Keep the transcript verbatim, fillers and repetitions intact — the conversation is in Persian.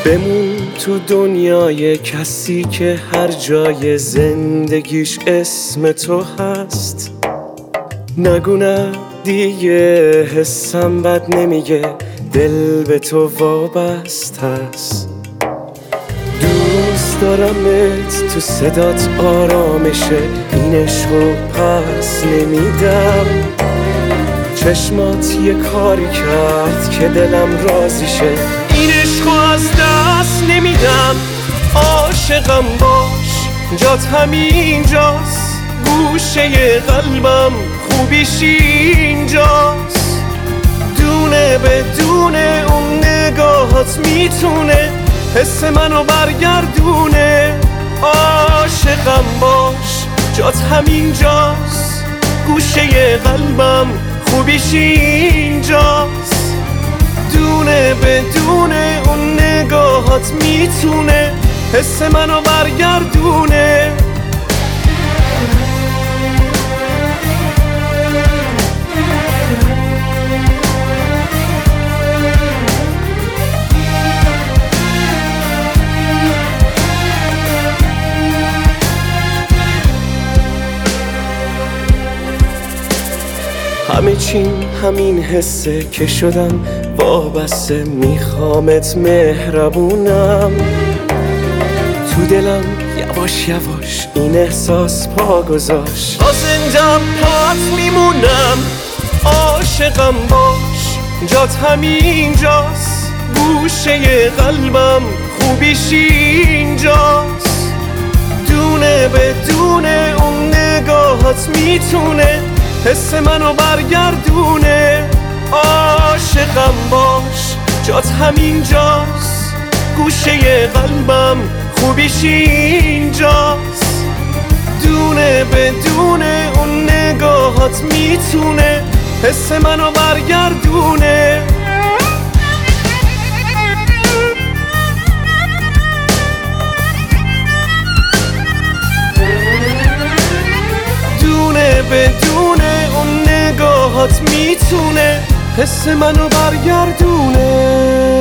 بمون تو دنیای کسی که هر جای زندگیش اسم تو هست. نگو نه دیگه حسم بد نمیگه، دل به تو وابسته است. دوست دارمت، تو صدات آرامشه، این عشقو پس نمیدم. چشمات یه کاری کرد که دلم راضی شه، این عشقو از دست نمیدم. عاشقم باش، جات همینجاست، گوشه قلبم خوبیش اینجاست. دونه بدونه اون نگاهات میتونه حس منو برگردونه. عاشقم باش، جات همینجاست، گوشه قلبم خوبیش اینجاست. دونه بدونه اون نگاهات میتونه حس منو برگردونه. همه چیم همین حسه که شدم وابسته، میخوامت مهربونم. تو دلم یواش یواش این احساس پا گذاشت، تا زندم پات میمونم. عاشقم باش، جات همینجاست، گوشه قلبم خوبیش اینجاست. دونه بدونه اون نگاهات میتونه حس منو برگردونه. عاشقم باش، جات همینجاست، گوشه قلبم خوبیش اینجاست. دونه بدونه اون نگاهات میتونه حس منو برگردونه. دونه بدونه اون نگاهات میتونه حس منو برگردونه.